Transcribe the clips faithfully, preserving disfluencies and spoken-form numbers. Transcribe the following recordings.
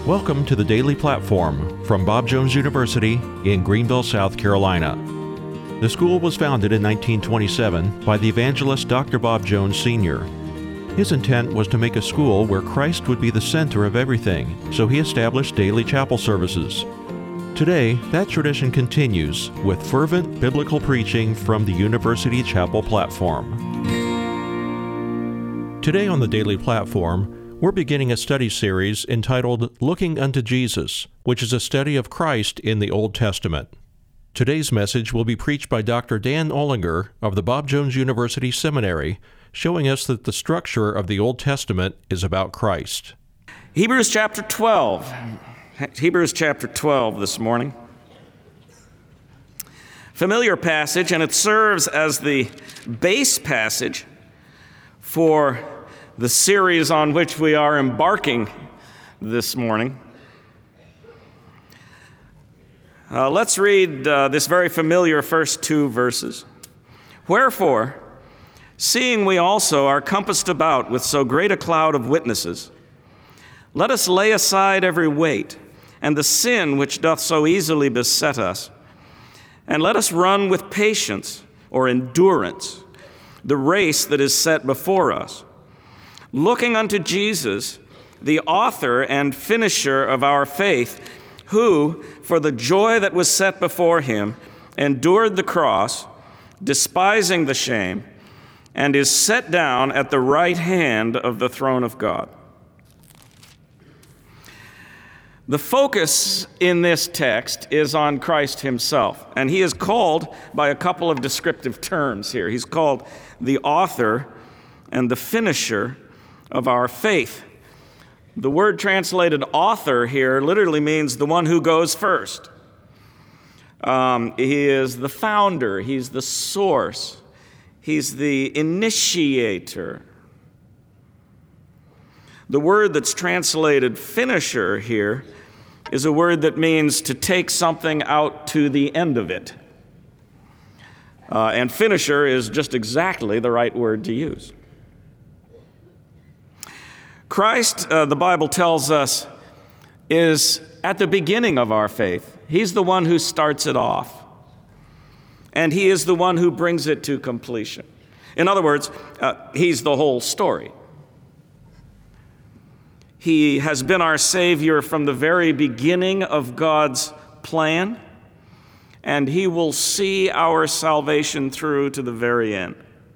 Welcome to the Daily Platform from Bob Jones University in Greenville, South Carolina. The school was founded in nineteen twenty-seven by the evangelist Doctor Bob Jones Senior His intent was to make a school where Christ would be the center of everything, so he established daily chapel services. Today, that tradition continues with fervent biblical preaching from the University Chapel platform. Today on the Daily Platform, we're beginning a study series entitled Looking Unto Jesus, which is a study of Christ in the Old Testament. Today's message will be preached by Doctor Dan Olinger of the Bob Jones University Seminary, showing us that the structure of the Old Testament is about Christ. Hebrews chapter twelve. Hebrews chapter twelve this morning. Familiar passage, and it serves as the base passage for the series on which we are embarking this morning. Uh, let's read uh, this very familiar first two verses. Wherefore, seeing we also are compassed about with so great a cloud of witnesses, let us lay aside every weight and the sin which doth so easily beset us, and let us run with patience or endurance the race that is set before us, looking unto Jesus, the author and finisher of our faith, who, for the joy that was set before him, endured the cross, despising the shame, and is set down at the right hand of the throne of God. The focus in this text is on Christ himself, and he is called by a couple of descriptive terms here. He's called the author and the finisher of our faith. The word translated author here literally means the one who goes first. Um, he is the founder, he's the source, he's the initiator. The word that's translated finisher here is a word that means to take something out to the end of it. Uh, and finisher is just exactly the right word to use. Christ, uh, the Bible tells us, is at the beginning of our faith. He's the one who starts it off, and he is the one who brings it to completion. In other words, uh, he's the whole story. He has been our Savior from the very beginning of God's plan, and he will see our salvation through to the very end.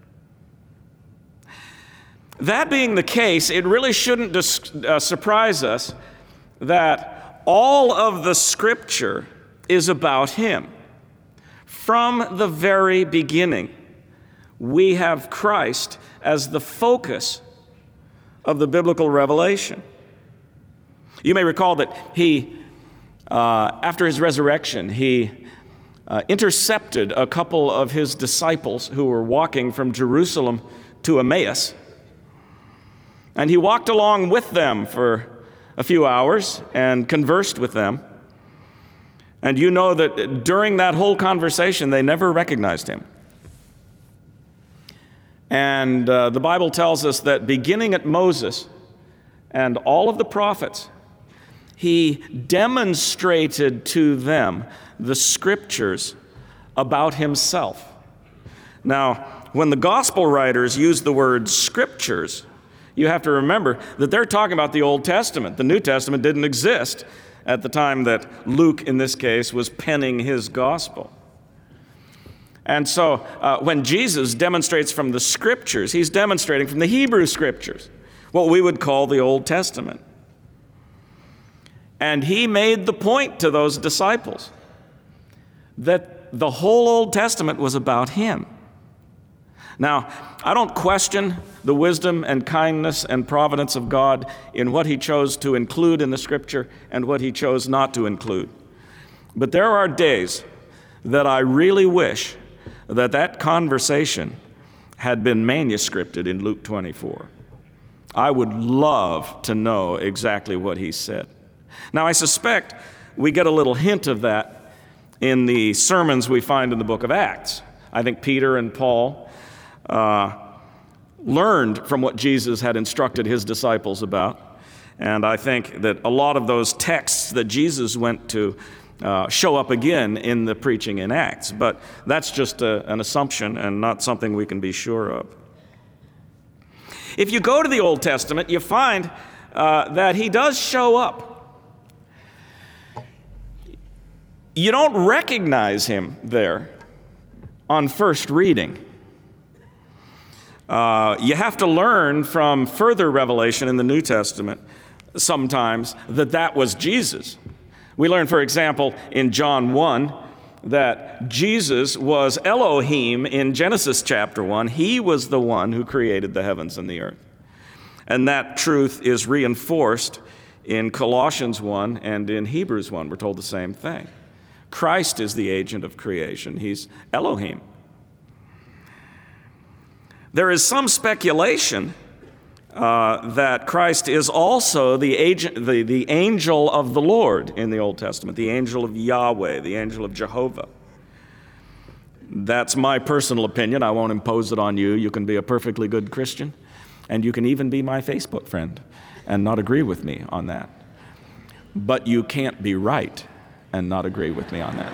That being the case, it really shouldn't dis- uh, surprise us that all of the Scripture is about him. From the very beginning, we have Christ as the focus of the biblical revelation. You may recall that he, uh, after his resurrection, he uh, intercepted a couple of his disciples who were walking from Jerusalem to Emmaus. And he walked along with them for a few hours and conversed with them. And you know that during that whole conversation, they never recognized him. And uh, the Bible tells us that beginning at Moses and all of the prophets, he demonstrated to them the Scriptures about himself. Now, when the gospel writers use the word Scriptures, you have to remember that they're talking about the Old Testament. The New Testament didn't exist at the time that Luke, in this case, was penning his gospel. And so uh, when Jesus demonstrates from the Scriptures, he's demonstrating from the Hebrew Scriptures, what we would call the Old Testament. And he made the point to those disciples that the whole Old Testament was about him. Now, I don't question the wisdom and kindness and providence of God in what he chose to include in the Scripture and what he chose not to include. But there are days that I really wish that that conversation had been manuscripted in Luke twenty-four. I would love to know exactly what he said. Now, I suspect we get a little hint of that in the sermons we find in the book of Acts. I think Peter and Paul uh, learned from what Jesus had instructed his disciples about. And I think that a lot of those texts that Jesus went to uh, show up again in the preaching in Acts. But that's just a, an assumption and not something we can be sure of. If you go to the Old Testament, you find uh, that he does show up. You don't recognize him there on first reading. Uh, you have to learn from further revelation in the New Testament sometimes that that was Jesus. We learn, for example, in John one, that Jesus was Elohim in Genesis chapter one. He was the one who created the heavens and the earth. And that truth is reinforced in Colossians one and in Hebrews one. We're told the same thing. Christ is the agent of creation. He's Elohim. There is some speculation uh, that Christ is also the agent, the, the angel of the Lord in the Old Testament, the angel of Yahweh, the angel of Jehovah. That's my personal opinion. I won't impose it on you. You can be a perfectly good Christian, and you can even be my Facebook friend and not agree with me on that. But you can't be right and not agree with me on that.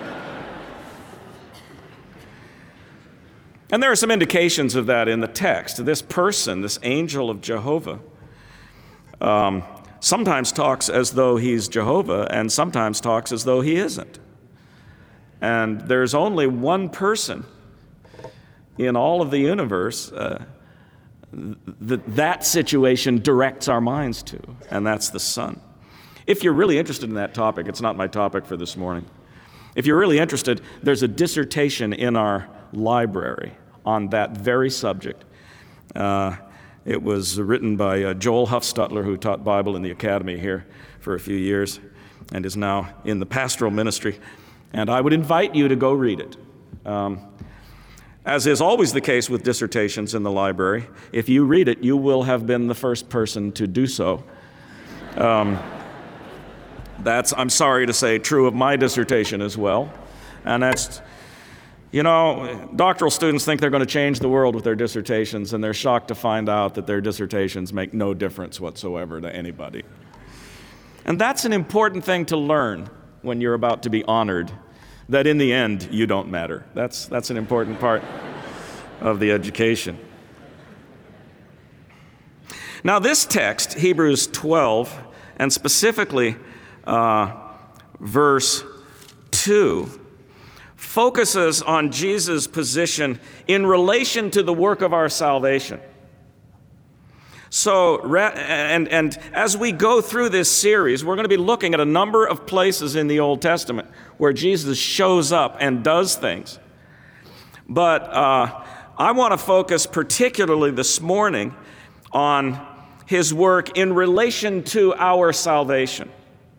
And there are some indications of that in the text. This person, this angel of Jehovah, um, sometimes talks as though he's Jehovah and sometimes talks as though he isn't. And there's only one person in all of the universe uh, that that situation directs our minds to, and that's the Son. If you're really interested in that topic, it's not my topic for this morning. If you're really interested, there's a dissertation in our library on that very subject. Uh, it was written by uh, Joel Huffstutler, who taught Bible in the academy here for a few years and is now in the pastoral ministry. And I would invite you to go read it. Um, as is always the case with dissertations in the library, if you read it, you will have been the first person to do so. Um, that's, I'm sorry to say, true of my dissertation as well. And that's, you know, doctoral students think they're going to change the world with their dissertations, and they're shocked to find out that their dissertations make no difference whatsoever to anybody. And that's an important thing to learn when you're about to be honored, that in the end, you don't matter. That's, that's an important part of the education. Now, this text, Hebrews twelve, and specifically uh, verse two, focuses on Jesus' position in relation to the work of our salvation. So, and, and as we go through this series, we're going to be looking at a number of places in the Old Testament where Jesus shows up and does things. But uh, I want to focus particularly this morning on his work in relation to our salvation.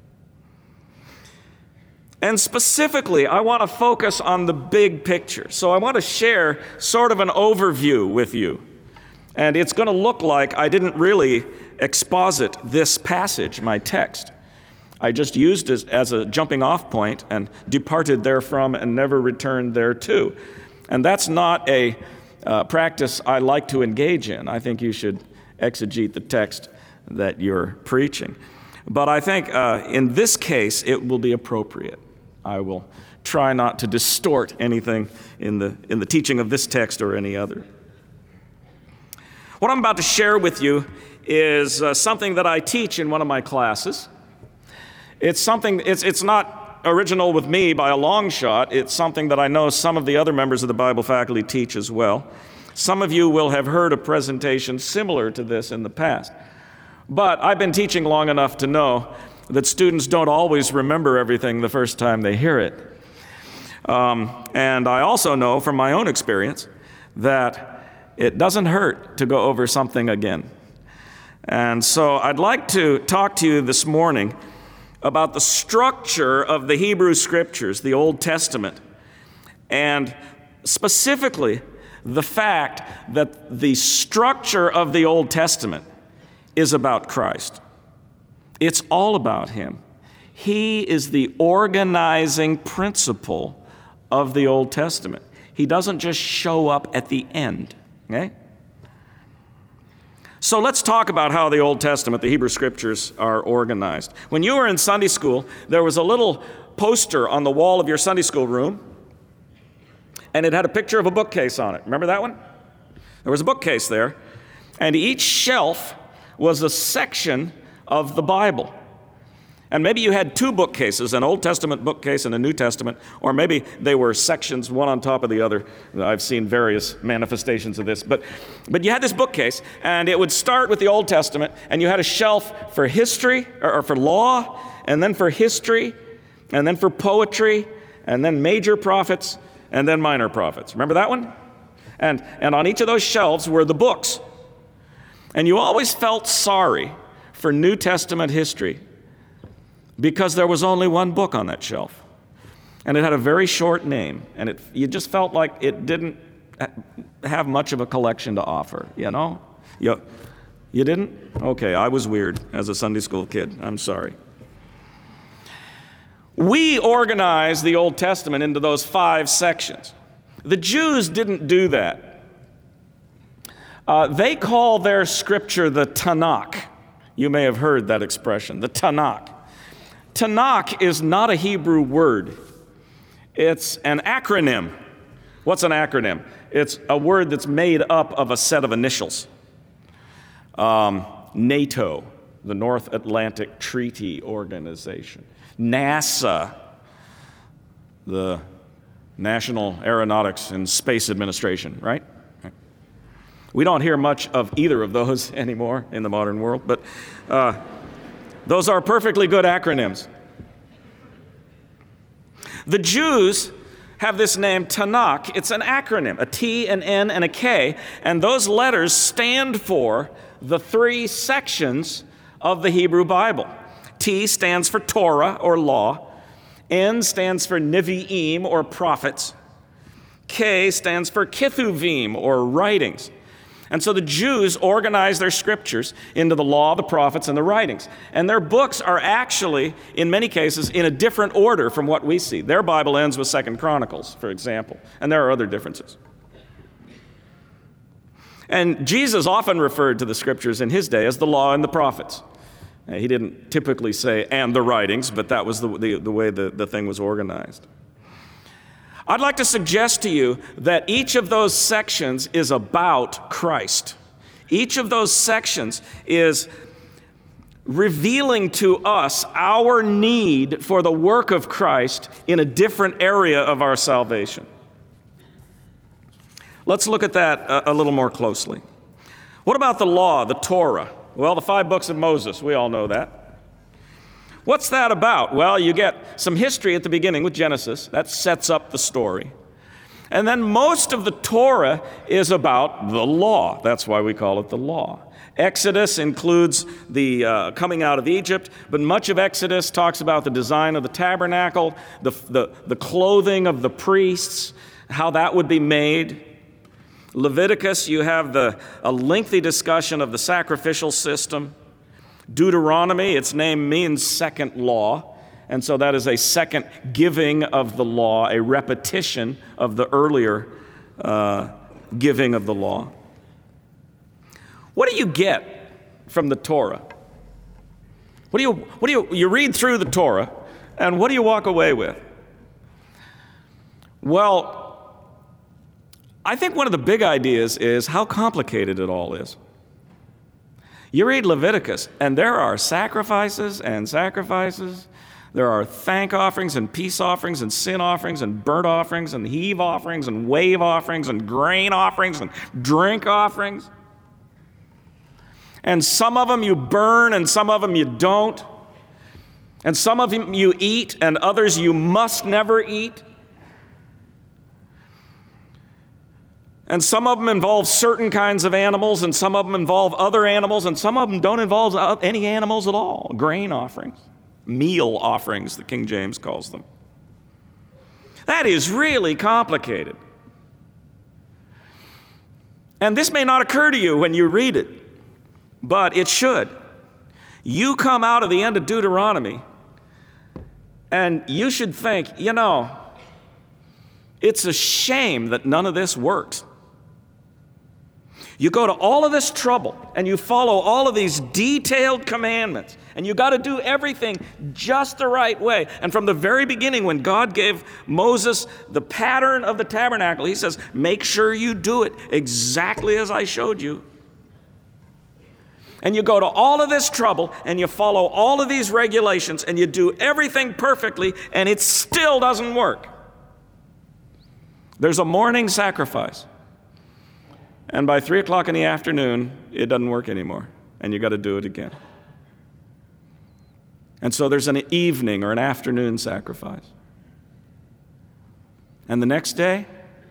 And specifically, I want to focus on the big picture. So I want to share sort of an overview with you. And it's going to look like I didn't really exposit this passage, my text. I just used it as a jumping off point and departed therefrom and never returned thereto. And that's not a uh, practice I like to engage in. I think you should exegete the text that you're preaching. But I think uh, in this case, it will be appropriate. I will try not to distort anything in the, in the teaching of this text or any other. What I'm about to share with you is uh, something that I teach in one of my classes. It's something, it's, it's not original with me by a long shot. It's something that I know some of the other members of the Bible faculty teach as well. Some of you will have heard a presentation similar to this in the past. But I've been teaching long enough to know that students don't always remember everything the first time they hear it. Um, and I also know from my own experience that it doesn't hurt to go over something again. And so I'd like to talk to you this morning about the structure of the Hebrew Scriptures, the Old Testament, and specifically the fact that the structure of the Old Testament is about Christ. It's all about him. He is the organizing principle of the Old Testament. He doesn't just show up at the end. Okay? So let's talk about how the Old Testament, the Hebrew Scriptures, are organized. When you were in Sunday school, there was a little poster on the wall of your Sunday school room, and it had a picture of a bookcase on it. Remember that one? There was a bookcase there, and each shelf was a section of the Bible. And maybe you had two bookcases, an Old Testament bookcase and a New Testament, or maybe they were sections, one on top of the other. I've seen various manifestations of this. But, but you had this bookcase, and it would start with the Old Testament, and you had a shelf for history, or, or for law, and then for history, and then for poetry, and then major prophets, and then minor prophets. Remember that one? And, and on each of those shelves were the books. And you always felt sorry for New Testament history, because there was only one book on that shelf. And it had a very short name. And it, you just felt like it didn't have much of a collection to offer, you know? You, you didn't? Okay, I was weird as a Sunday school kid. I'm sorry. We organized the Old Testament into those five sections. The Jews didn't do that. Uh, they call their scripture the Tanakh. You may have heard that expression, the Tanakh. Tanakh is not a Hebrew word. It's an acronym. What's an acronym? It's a word that's made up of a set of initials. Um, NATO, the North Atlantic Treaty Organization. NASA, the National Aeronautics and Space Administration, right? We don't hear much of either of those anymore in the modern world, but uh, those are perfectly good acronyms. The Jews have this name Tanakh. It's an acronym, a T, an N, and a K, and those letters stand for the three sections of the Hebrew Bible. T stands for Torah, or law. N stands for Nevi'im, or prophets. K stands for Ketuvim, or writings. And so the Jews organize their scriptures into the law, the prophets, and the writings. And their books are actually, in many cases, in a different order from what we see. Their Bible ends with Second Chronicles, for example, and there are other differences. And Jesus often referred to the scriptures in his day as the law and the prophets. He didn't typically say, and the writings, but that was the, the, the way the, the thing was organized. I'd like to suggest to you that each of those sections is about Christ. Each of those sections is revealing to us our need for the work of Christ in a different area of our salvation. Let's look at that a, a little more closely. What about the law, the Torah? Well, the five books of Moses, we all know that. What's that about? Well, you get some history at the beginning with Genesis. That sets up the story. And then most of the Torah is about the law. That's why we call it the law. Exodus includes the uh, coming out of Egypt, but much of Exodus talks about the design of the tabernacle, the, the, the clothing of the priests, how that would be made. Leviticus, you have the, a lengthy discussion of the sacrificial system. Deuteronomy, its name means second law, and so that is a second giving of the law, a repetition of the earlier uh, giving of the law. What do you get from the Torah? What do you, what do you, you read through the Torah, and what do you walk away with? Well, I think one of the big ideas is how complicated it all is. You read Leviticus, and there are sacrifices and sacrifices. There are thank offerings and peace offerings and sin offerings and burnt offerings and heave offerings and wave offerings and grain offerings and drink offerings. And some of them you burn and some of them you don't. And some of them you eat and others you must never eat. And some of them involve certain kinds of animals, and some of them involve other animals, and some of them don't involve any animals at all. Grain offerings, meal offerings, the King James calls them. That is really complicated. And this may not occur to you when you read it, but it should. You come out of the end of Deuteronomy, and you should think, you know, it's a shame that none of this works. You go to all of this trouble and you follow all of these detailed commandments, and you got to do everything just the right way. And from the very beginning, when God gave Moses the pattern of the tabernacle, he says, make sure you do it exactly as I showed you. And you go to all of this trouble and you follow all of these regulations and you do everything perfectly, and it still doesn't work. There's a morning sacrifice. And by three o'clock in the afternoon, it doesn't work anymore, and you got to do it again. And so there's an evening or an afternoon sacrifice. And the next day,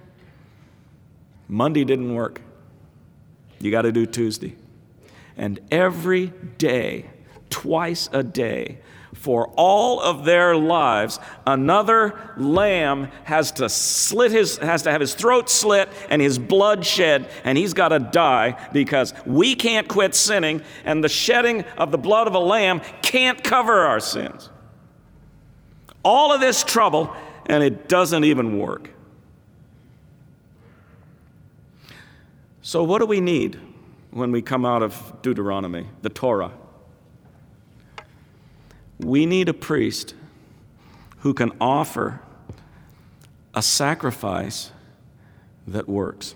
Monday didn't work. You got to do Tuesday. And every day, twice a day, for all of their lives, another lamb has to slit his, has to have his throat slit and his blood shed, and he's got to die because we can't quit sinning, and the shedding of the blood of a lamb can't cover our sins. All of this trouble, and it doesn't even work. So what do we need when we come out of Deuteronomy, the Torah? We need a priest who can offer a sacrifice that works,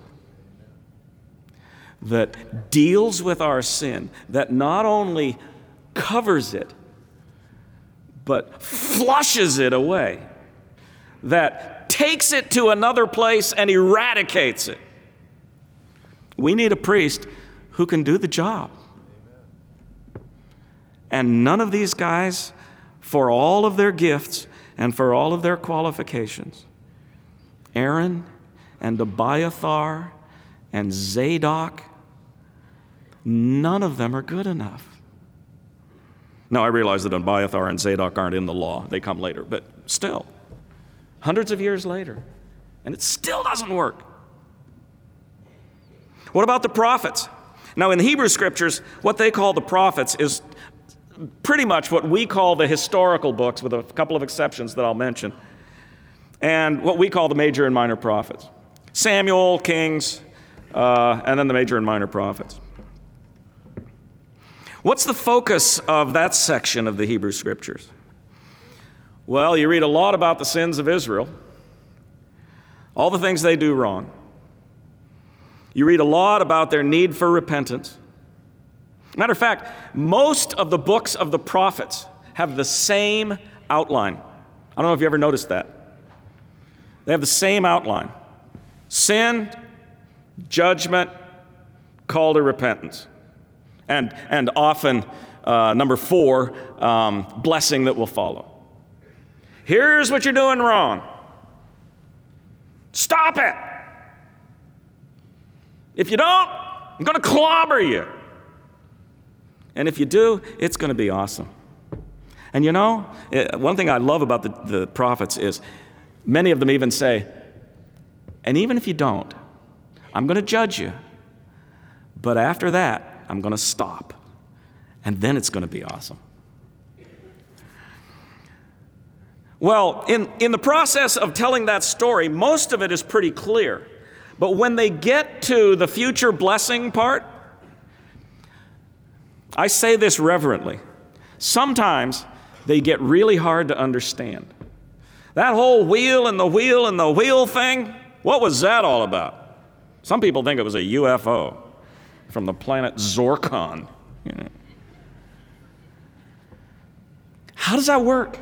that deals with our sin, that not only covers it, but flushes it away, that takes it to another place and eradicates it. We need a priest who can do the job. And none of these guys, for all of their gifts and for all of their qualifications, Aaron and Abiathar and Zadok, none of them are good enough. Now, I realize that Abiathar and Zadok aren't in the law. They come later. But still, hundreds of years later, and it still doesn't work. What about the prophets? Now, in the Hebrew Scriptures, what they call the prophets is pretty much what we call the historical books, with a couple of exceptions that I'll mention, and what we call the major and minor prophets. Samuel, Kings, uh, and then the major and minor prophets. What's the focus of that section of the Hebrew Scriptures? Well, you read a lot about the sins of Israel, all the things they do wrong. You read a lot about their need for repentance. Matter of fact, most of the books of the prophets have the same outline. I don't know if you ever noticed that. They have the same outline. Sin, judgment, call to repentance. And, and often, uh, number four, um, blessing that will follow. Here's what you're doing wrong. Stop it. If you don't, I'm going to clobber you. And if you do, it's going to be awesome. And you know, one thing I love about the, the prophets is many of them even say, and even if you don't, I'm going to judge you. But after that, I'm going to stop. And then it's going to be awesome. Well, in, in the process of telling that story, most of it is pretty clear. But when they get to the future blessing part, I say this reverently, sometimes they get really hard to understand. That whole wheel and the wheel and the wheel thing, what was that all about? Some people think it was a U F O from the planet Zorkon. You know. How does that work?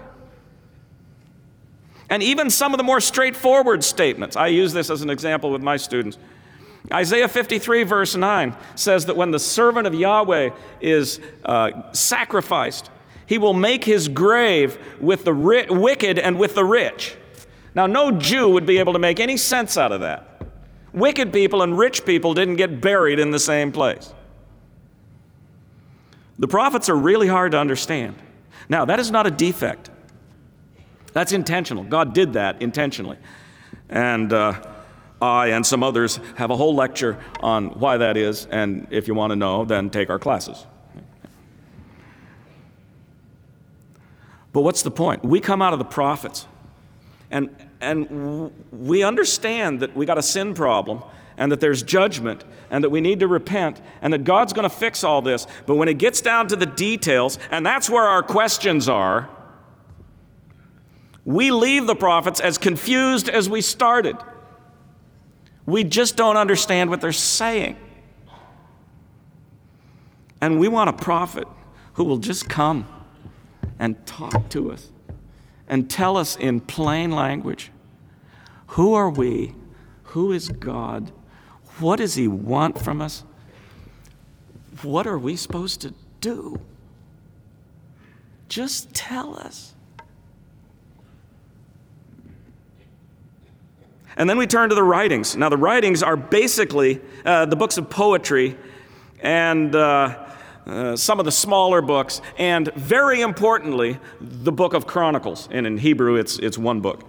And even some of the more straightforward statements. I use this as an example with my students. Isaiah fifty-three, verse nine, says that when the servant of Yahweh is uh, sacrificed, he will make his grave with the ri- wicked and with the rich. Now, no Jew would be able to make any sense out of that. Wicked people and rich people didn't get buried in the same place. The prophets are really hard to understand. Now, that is not a defect. That's intentional. God did that intentionally. And uh, I and some others have a whole lecture on why that is, and if you want to know, then take our classes. But what's the point? We come out of the prophets, and, and we understand that we got a sin problem, and that there's judgment, and that we need to repent, and that God's going to fix all this. But when it gets down to the details, and that's where our questions are, we leave the prophets as confused as we started. We just don't understand what they're saying. And we want a prophet who will just come and talk to us and tell us in plain language, who are we? Who is God? What does he want from us? What are we supposed to do? Just tell us. And then we turn to the writings. Now, the writings are basically uh, the books of poetry and uh, uh, some of the smaller books, and very importantly, the book of Chronicles. And in Hebrew, it's, it's one book.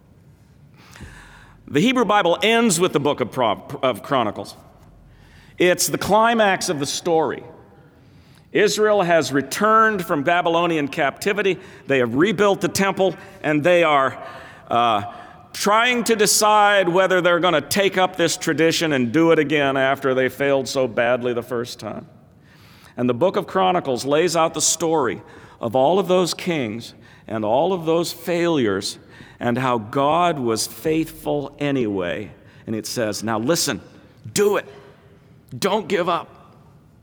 The Hebrew Bible ends with the book of, Pro- of Chronicles. It's the climax of the story. Israel has returned from Babylonian captivity. They have rebuilt the temple, and they are uh, trying to decide whether they're going to take up this tradition and do it again after they failed so badly the first time. And the book of Chronicles lays out the story of all of those kings and all of those failures and how God was faithful anyway. And it says, now listen, do it. Don't give up.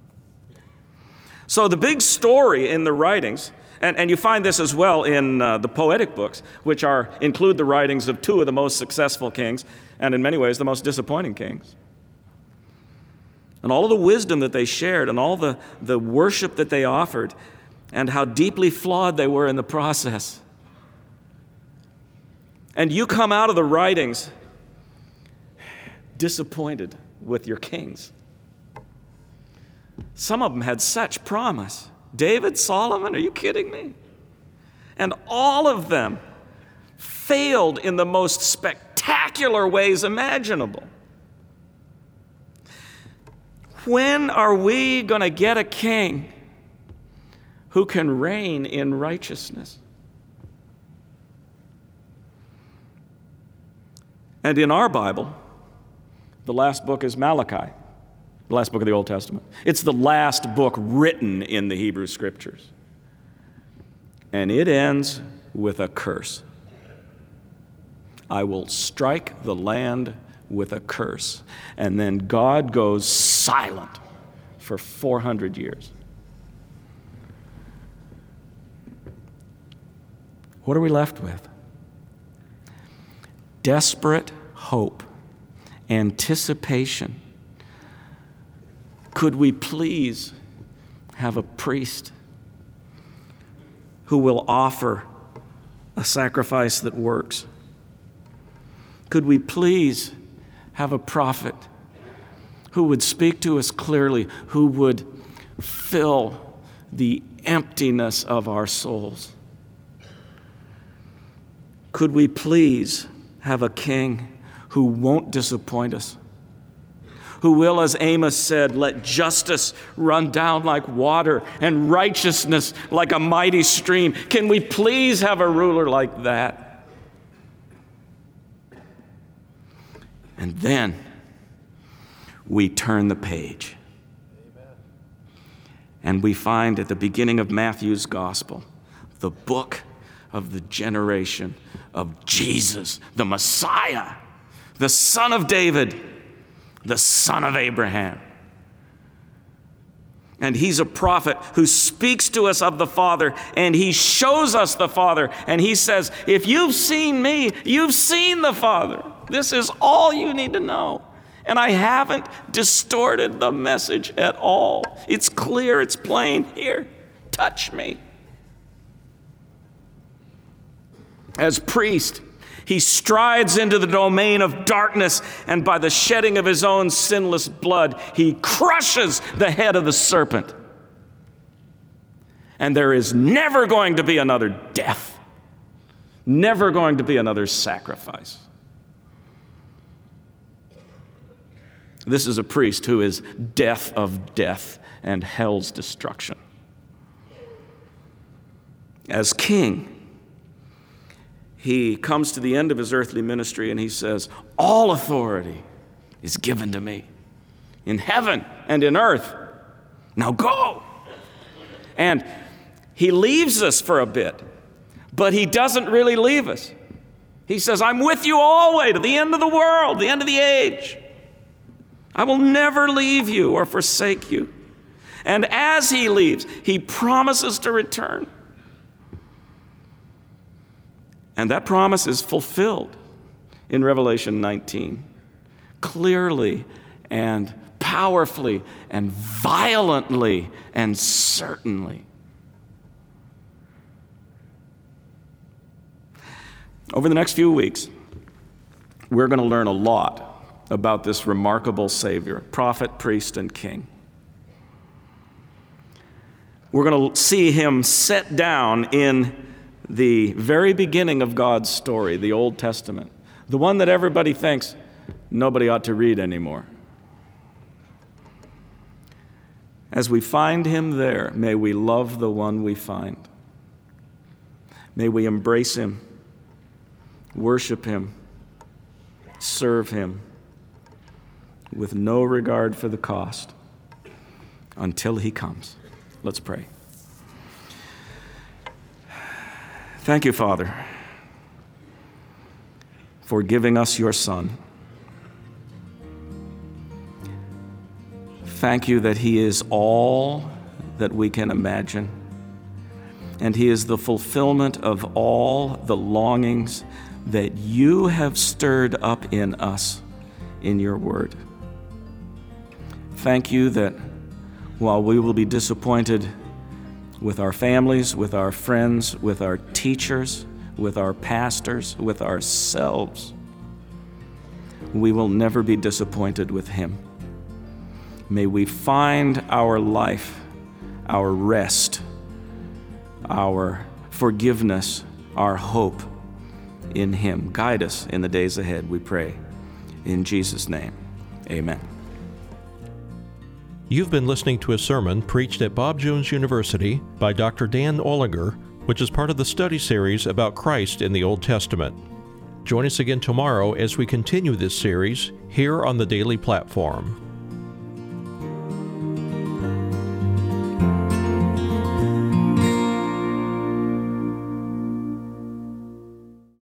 So the big story in the writings, and, and you find this as well in uh, the poetic books, which are include the writings of two of the most successful kings, and in many ways the most disappointing kings. And all of the wisdom that they shared, and all the, the worship that they offered, and how deeply flawed they were in the process. And you come out of the writings disappointed with your kings. Some of them had such promise. David, Solomon, are you kidding me? And all of them failed in the most spectacular ways imaginable. When are we going to get a king who can reign in righteousness? And in our Bible, the last book is Malachi, the last book of the Old Testament. It's the last book written in the Hebrew Scriptures. And it ends with a curse. I will strike the land with a curse. And then God goes silent for four hundred years. What are we left with? Desperate hope, anticipation. Could we please have a priest who will offer a sacrifice that works? Could we please have a prophet who would speak to us clearly, who would fill the emptiness of our souls? Could we please have a king who won't disappoint us, who will, as Amos said, let justice run down like water and righteousness like a mighty stream? Can we please have a ruler like that? And then we turn the page. Amen. And we find at the beginning of Matthew's gospel, the book of the generation of Jesus, the Messiah, the Son of David, the Son of Abraham. And he's a prophet who speaks to us of the Father, and he shows us the Father, and he says, if you've seen me, you've seen the Father. This is all you need to know. And I haven't distorted the message at all. It's clear, it's plain. Here, touch me. As priest, he strides into the domain of darkness, and by the shedding of his own sinless blood, he crushes the head of the serpent. And there is never going to be another death, never going to be another sacrifice. This is a priest who is death of death and hell's destruction. As king, he comes to the end of his earthly ministry and he says, all authority is given to me in heaven and in earth. Now go. And he leaves us for a bit, but he doesn't really leave us. He says, I'm with you always to the end of the world, the end of the age. I will never leave you or forsake you. And as he leaves, he promises to return. And that promise is fulfilled in Revelation nineteen, clearly and powerfully and violently and certainly. Over the next few weeks, we're going to learn a lot about this remarkable Savior, prophet, priest, and king. We're going to see him set down in the very beginning of God's story, the Old Testament, the one that everybody thinks nobody ought to read anymore. As we find him there, may we love the one we find. May we embrace him, worship him, serve him with no regard for the cost until he comes. Let's pray. Thank you, Father, for giving us your Son. Thank you that he is all that we can imagine, and he is the fulfillment of all the longings that you have stirred up in us in your word. Thank you that while we will be disappointed with our families, with our friends, with our teachers, with our pastors, with ourselves, we will never be disappointed with him. May we find our life, our rest, our forgiveness, our hope in him. Guide us in the days ahead, we pray. In Jesus' name, amen. You've been listening to a sermon preached at Bob Jones University by Doctor Dan Olinger, which is part of the study series about Christ in the Old Testament. Join us again tomorrow as we continue this series here on the Daily Platform.